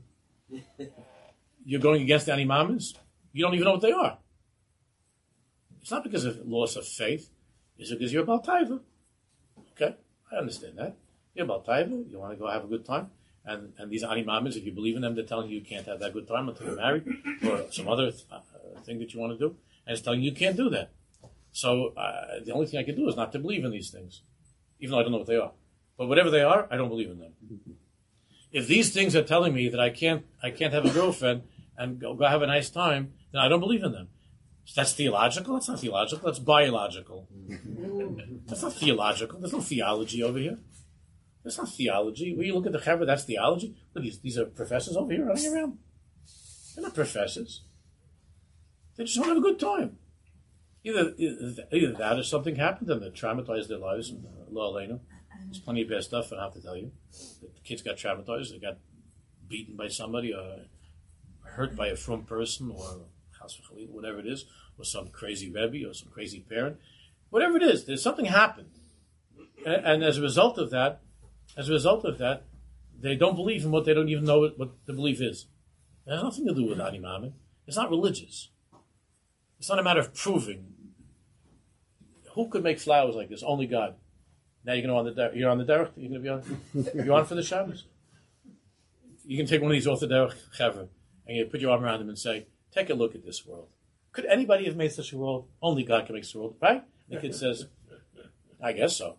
You're going against the Imams? You don't even know what they are. It's not because of loss of faith. It's because you're about taiva. Okay, I understand that. You're about taiva. You want to go have a good time. And and these Imams, if you believe in them, they're telling you you can't have that good time until you're married or some other th- uh, thing that you want to do. And it's telling you you can't do that. So uh, the only thing I can do is not to believe in these things, even though I don't know what they are. But whatever they are, I don't believe in them. If these things are telling me that I can't, I can't have a girlfriend and go, go have a nice time, then I don't believe in them. That's theological. That's not theological. That's biological. That's not theological. There's no theology over here. That's not theology. When you look at the Chaver, that's theology. Look, these these are professors over here running around. They're not professors. They just want to have a good time. Either, either that or something happened to them that traumatized their lives. And, uh, Lo Aleinu. There's plenty of bad stuff, I don't have to tell you. The kids got traumatized, they got beaten by somebody, or hurt by a from person, or whatever it is, or some crazy Rebbe, or some crazy parent. Whatever it is, there's something happened. And, and as a result of that, as a result of that, they don't believe in what they don't even know what, what the belief is. It has nothing to do with Ani Maamin. It's not religious. It's not a matter of proving. Who could make flowers like this? Only God. Now you're going to on the you're on the derech. You're going to be on. You're on for the Shabbos. You can take one of these off the derech chaver and you put your arm around him and say, "Take a look at this world. Could anybody have made such a world? Only God can make such a world, right?" The kid says, "I guess so."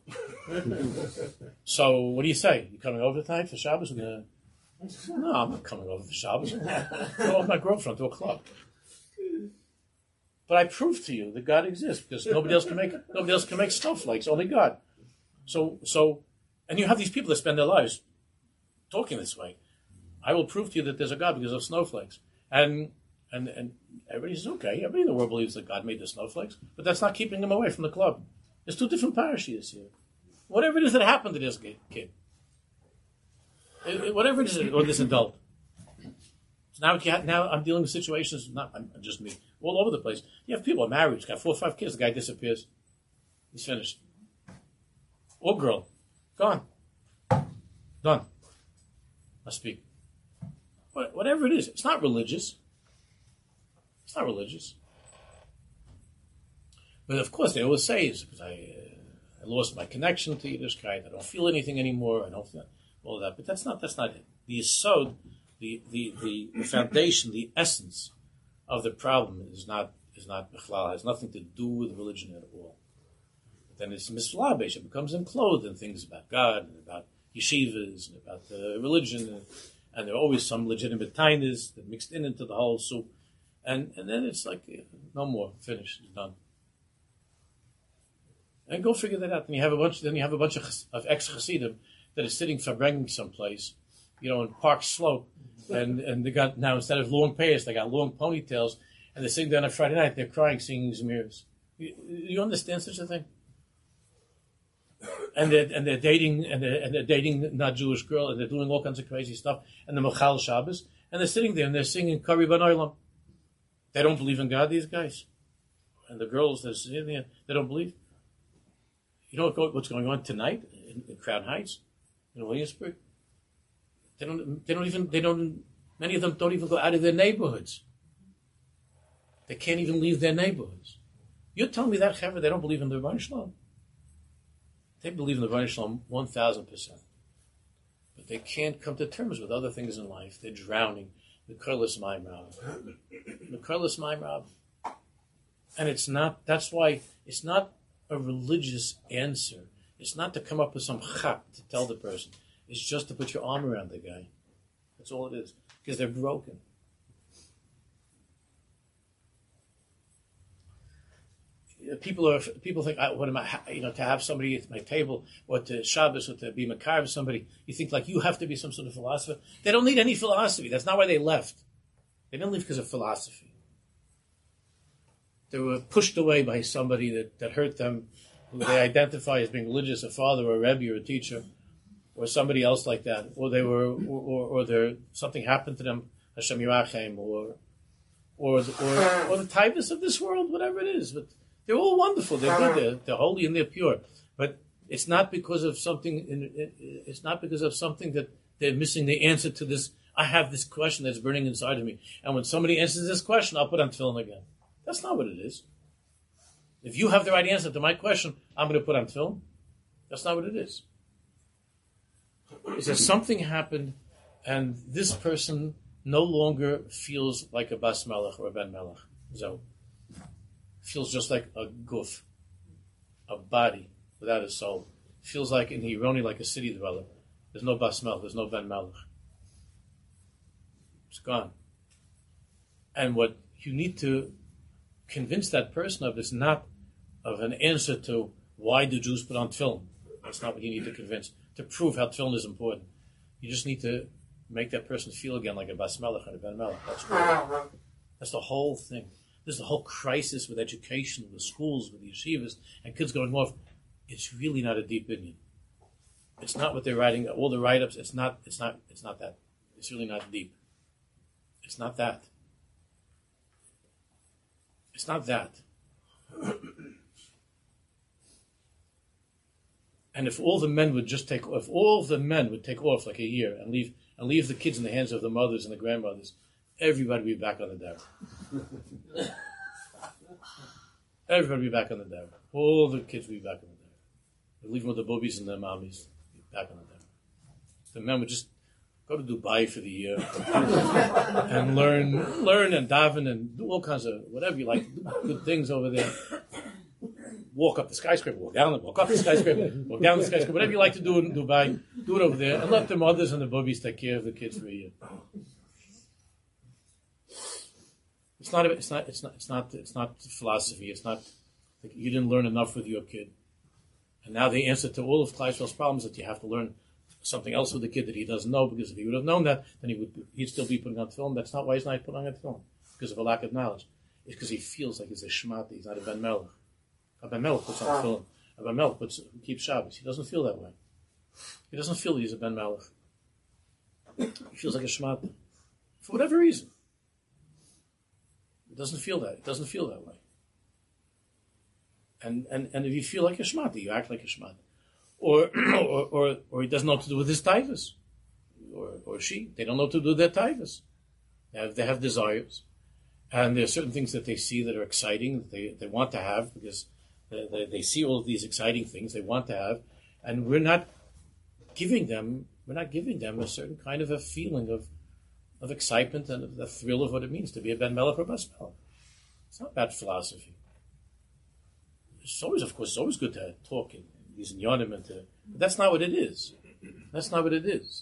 So what do you say? You coming over tonight for Shabbos? Gonna... No, I'm not coming over for Shabbos. I'm going with my girlfriend to a club. But I proved to you that God exists because nobody else can make nobody else can make snowflakes. Only God. So, so, and you have these people that spend their lives talking this way. I will prove to you that there's a God because of snowflakes. And and and everybody says, okay, everybody in the world believes that God made the snowflakes, but that's not keeping them away from the club. There's two different parashiyos here. Whatever it is that happened to this kid, it, it, whatever it is, or this adult. So now, now I'm dealing with situations, not I'm, just me, all over the place. You have people married, he's got four or five kids, the guy disappears. He's finished. Or girl, gone, done. I speak. What, whatever it is, it's not religious. It's not religious. But of course, they always say is because I, uh, I lost my connection to Yiddishkeit. I don't feel anything anymore. I don't feel all of that. But that's not that's not it. The yesod, the the, the the foundation, the essence of the problem is not is not bichlal. Has nothing to do with religion at all. Then it's mislabesh. It becomes enclosed in things about God and about yeshivas and about uh, religion, and, and there are always some legitimate tainas that mixed in into the whole soup, and and then it's like uh, no more, finished, it's done. And go figure that out. Then you have a bunch. Then you have a bunch of, of ex chassidim that are sitting farbrengen someplace, you know, in Park Slope, and and they got now instead of long payas, they got long ponytails, and they're sitting there on a Friday night. They're crying, singing Zemirs. You, you understand such a thing? And they're, and they're dating, and they're, and they're dating not Jewish girl, and they're doing all kinds of crazy stuff, and the Mochal Shabbos, and they're sitting there and they're singing Kari Ben Olam. They don't believe in God, these guys. And the girls, they're sitting there, they don't believe. You know what's going on tonight in, in Crown Heights, in Williamsburg? They don't, they don't even, they don't, many of them don't even go out of their neighborhoods. They can't even leave their neighborhoods. You're telling me that, Chaver, they don't believe in the Rebbeinu Shalom? They believe in the Rebbeinu Shalom one thousand percent. But they can't come to terms with other things in life. They're drowning. Mekarlis Maimrav. Mekarlis Maimrav. And it's not, that's why it's not a religious answer. It's not to come up with some chap to tell the person. It's just to put your arm around the guy. That's all it is. Because they're broken. People are people think, what am I, you know, to have somebody at my table or to Shabbos or to be makar with somebody. You think like you have to be some sort of philosopher. They don't need any philosophy. That's not why they left. They didn't leave because of philosophy. They were pushed away by somebody that, that hurt them, who they identify as being religious, a father or a rebbe or a teacher, or somebody else like that, or they were, or, or, or there something happened to them, Hashem Yirachem, or or or or the typhus of this world, whatever it is. But they're all wonderful. They're good. They're, they're holy and they're pure. But it's not because of something. In, it's not because of something that they're missing the answer to this. I have this question that's burning inside of me, and when somebody answers this question, I'll put on tefillin again. That's not what it is. If you have the right answer to my question, I'm going to put on tefillin. That's not what it is. It's that something happened, and this person no longer feels like a bas melech or a ben melech. So, feels just like a guf, a body without a soul. Feels like in Hironi like a city dweller. There's no bas melech. There's no ben melech. It's gone. And what you need to convince that person of is not of an answer to why do Jews put on tefillin. That's not what you need to convince. To prove how tefillin is important. You just need to make that person feel again like a bas melech and a ben melech. That's what, that's the whole thing. This is the whole crisis with education, with schools, with the yeshivas, and kids going off. It's really not a deep opinion. It's not what they're writing. All the write-ups. It's not. It's not. It's not that. It's really not deep. It's not that. It's not that. And if all the men would just take, if all the men would take off like a year and leave and leave the kids in the hands of the mothers and the grandmothers, everybody would be back on the derech. Everybody would be back on the derech. All the kids would be back on the derech. They'd leave them with the boobies and the mommies, be back on the derech. The men would just go to Dubai for the year and learn, learn and daven and do all kinds of whatever you like, good things over there. Walk up the skyscraper, walk down it, walk up the skyscraper, walk down the skyscraper, whatever you like to do in Dubai, do it over there, and let the mothers and the boobies take care of the kids for a year. It's not. It's not. It's not. It's not. It's not philosophy. It's not. Like you didn't learn enough with your kid, and now the answer to all of Kleistfeld's problems is that you have to learn something else with the kid that he doesn't know. Because if he would have known that, then he would. He'd still be putting on film. That's not why he's not putting on film, because of a lack of knowledge. It's because he feels like he's a shmata. He's not a ben melech. A ben melech puts on film. A ben melech puts keeps Shabbos. He doesn't feel that way. He doesn't feel that he's a ben melech. He feels like a shmata for whatever reason. It doesn't feel that. It doesn't feel that way. And and, and if you feel like a shmata, you act like a shmata. Or, or or or he doesn't know what to do with his typhus. Or or she. They don't know what to do with their typhus. They have they have desires. And there are certain things that they see that are exciting, that they, they want to have, because they, they, they see all of these exciting things they want to have, and we're not giving them we're not giving them a certain kind of a feeling of of excitement and of the thrill of what it means to be a ben melech or bas melech. It's not bad philosophy. It's always, of course, it's always good to talk in these inyanim and to, but that's not what it is. That's not what it is.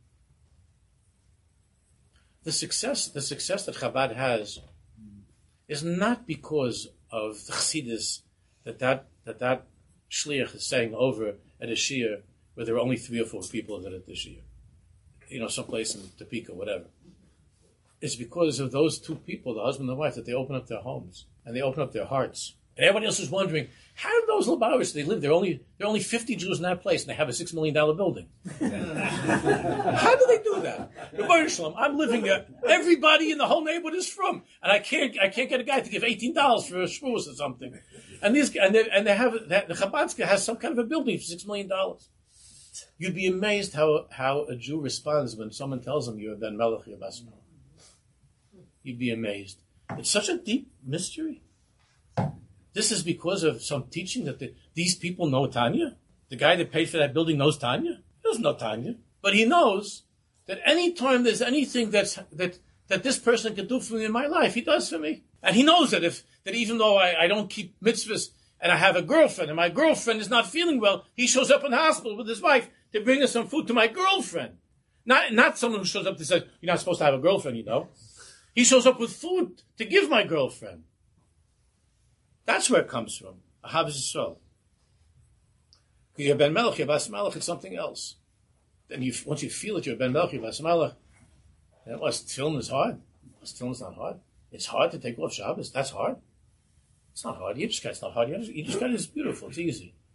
The success, the success that Chabad has, is not because of the chassidus that that that that shliach is saying over at a shiur where there are only three or four people that at the shiur, you know, someplace in Topeka, whatever. It's because of those two people, the husband and the wife, that they open up their homes and they open up their hearts. And everybody else is wondering, how do those Lubavitchers, they live, there are only there are only fifty Jews in that place, and they have a six million dollar building. How do they do that? I'm living there. Everybody in the whole neighborhood is from, and I can't I can't get a guy to give eighteen dollars for a shvus or something. And these and they and they have the Chabadska has some kind of a building for six million dollars. You'd be amazed how how a Jew responds when someone tells him you're ben melech, you're bas melech. You'd be amazed. It's such a deep mystery. This is because of some teaching that the, these people know Tanya. The guy that paid for that building knows Tanya. He doesn't know Tanya, but he knows that any time there's anything that's that that this person can do for me in my life, he does for me. And he knows that if that even though I, I don't keep mitzvahs and I have a girlfriend and my girlfriend is not feeling well, he shows up in the hospital with his wife to bring us some food to my girlfriend. Not not someone who shows up to say, you're not supposed to have a girlfriend, you know. He shows up with food to give my girlfriend. That's where it comes from. Ahavas Yisrael. You're ben melech, you're bas melech, it's something else. Then you, once you feel it, you're ben melech, you're bas melech. And well, tefillin is hard. Tefillin is not hard. It's hard to take off Shabbos. That's hard. It's not hard. Yiddishkeit is not hard. Yiddishkeit is beautiful. It's easy.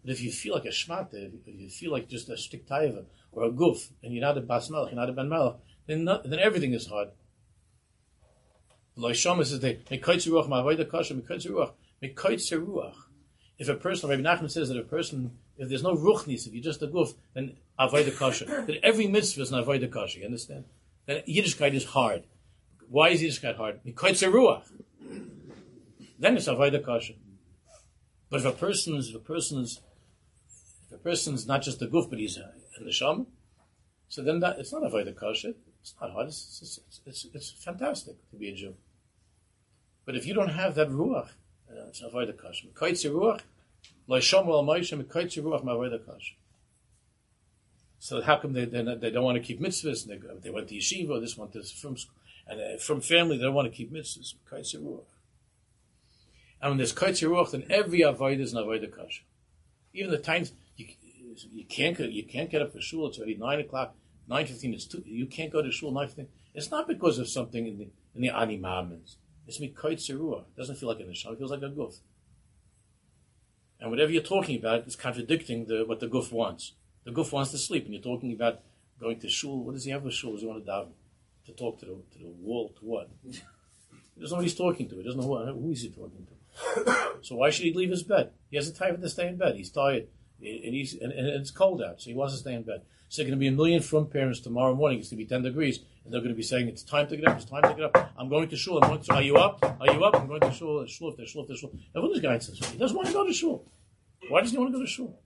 But if you feel like a shmata, if you feel like just a stick taiva or a guf, and you're not a bas melech, you're not a ben melech, then not, then everything is hard. Loishoma says they mekaitz ruach ma'avoda kasha mekaitz ruach mekaitz ruach. If a person, Rabbi Nachman says that a person, if there's no ruchnis, if you're just a guf, then avoda kasha. That every mitzvah is an avoda kasha. You understand? Then Yiddishkeit is hard. Why is Yiddishkeit hard? Mekaitz ruach. Then it's avoda kasha. But if a person is, if a person is, if a person is not just a guf, but he's a, a neshama, so then that, it's not avoda kasha. It's not hard. It's, it's, it's, it's, it's fantastic to be a Jew. But if you don't have that ruach, uh, it's avoda kasha. Mekaitz ruach, lo yishomer al Moshe, mekaitz ruach ma'avoda kasha. So how come they they they don't want to keep mitzvahs? And they they went to yeshiva. This one is from school, and uh, from family they don't want to keep mitzvahs. Mekaitz ruach. And when there's kaitz ruach, then every avodah is an avodah kasha. Even the times you, you can't you can't get up for shul. It's already nine o'clock, nine fifteen. It's two. You can't go to shul nine fifteen. It's not because of something in the in the animamens. It's me kaitz ruach. It doesn't feel like a neshama. It feels like a guf. And whatever you're talking about is contradicting the what the guf wants. The guf wants to sleep, and you're talking about going to shul. What does he have with shul? Does he want to daven? To talk to the to the wall? To what? He doesn't know what he's talking to. He doesn't know who, who is he talking to. So why should he leave his bed? He has a time to stay in bed. He's tired, and he's and, and it's cold out, so he wants to stay in bed. So there are going to be a million from parents tomorrow morning. It's going to be ten degrees, and they're going to be saying, "It's time to get up. It's time to get up. I'm going to shul. I'm going to. Are you up? Are you up? I'm going to shul. Shul. If there's shul. If there's shul." And what this guy says, he doesn't want to go to shul. Why does he want to go to shul?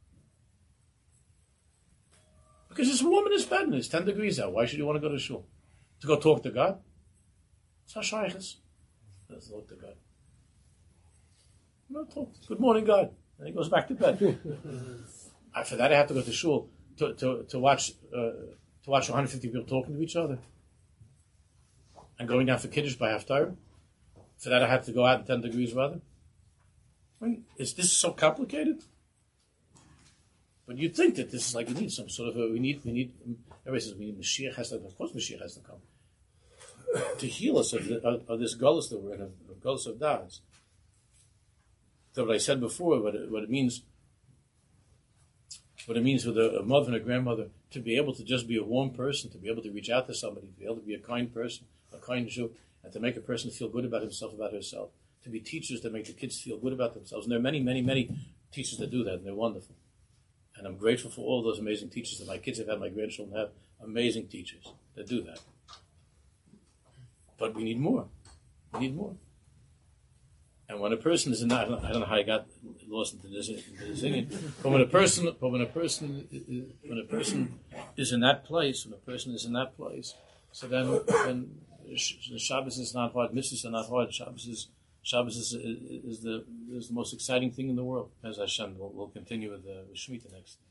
Because it's warm in his bed and it's ten degrees out. Why should he want to go to shul? To go talk to God? It's not shaykhs. Let's talk to God. No, talk. Good morning, God. And he goes back to bed. After that, I have to go to shul to to, to watch uh, to watch one hundred fifty people talking to each other and going down for kiddush by haftarah. For that, I have to go out in ten degrees weather. I mean, is this so complicated? But you'd think that this is like we need some sort of a we need we need. Everybody says we need Mashiach has to. Of course, Mashiach has to come to heal us of, the, of, of this gullus that we're in, of, of gullus of das. So what I said before, what it, what it means, what it means with a, a mother and a grandmother to be able to just be a warm person, to be able to reach out to somebody, to be able to be a kind person, a kind Jew, and to make a person feel good about himself, about herself. To be teachers that make the kids feel good about themselves. And there are many, many, many teachers that do that, and they're wonderful. And I'm grateful for all those amazing teachers that my kids have had, my grandchildren have, amazing teachers that do that. But we need more. We need more. And when a person is in that, I don't, I don't know how I got lost into this, into this singing, but when a person, but when a person, when a person is in that place, when a person is in that place, so then, then Shabbos is not hard, mitzvahs are not hard. Shabbos is, Shabbos is, is the is the most exciting thing in the world. As Hashem, we'll, we'll continue with the with Shemitah next.